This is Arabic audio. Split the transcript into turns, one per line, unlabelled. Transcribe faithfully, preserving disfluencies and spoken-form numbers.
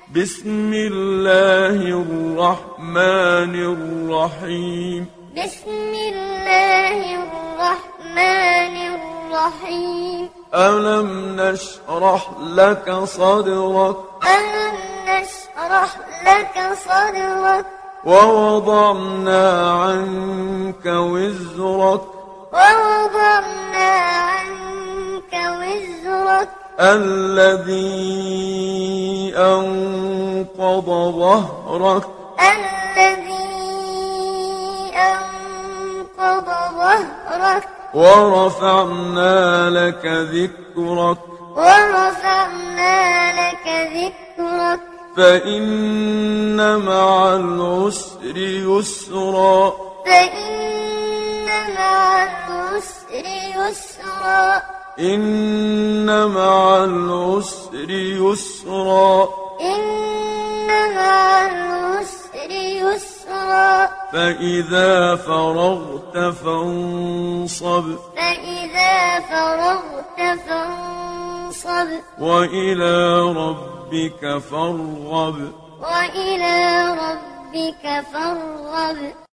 بسم الله الرحمن الرحيم
بسم الله الرحمن الرحيم
ألم نشرح لك صدرك
ألم نشرح لك صدرك
ووضعنا عنك وزرك
ووضعنا عنك وزرك
الذي أنقض ظهرك
الذي أنقض ظهرك
ورفعنا لك ذكرك
ورفعنا لك ذكرك
فإن مع العسر يسرا
فإن مع العسر يسرا
إن مع العسر يسرا
إن مع العسر يسرا
فإذا فرغت فانصب
فإذا فرغت فانصب
وإلى ربك فارغب
وإلى ربك فارغب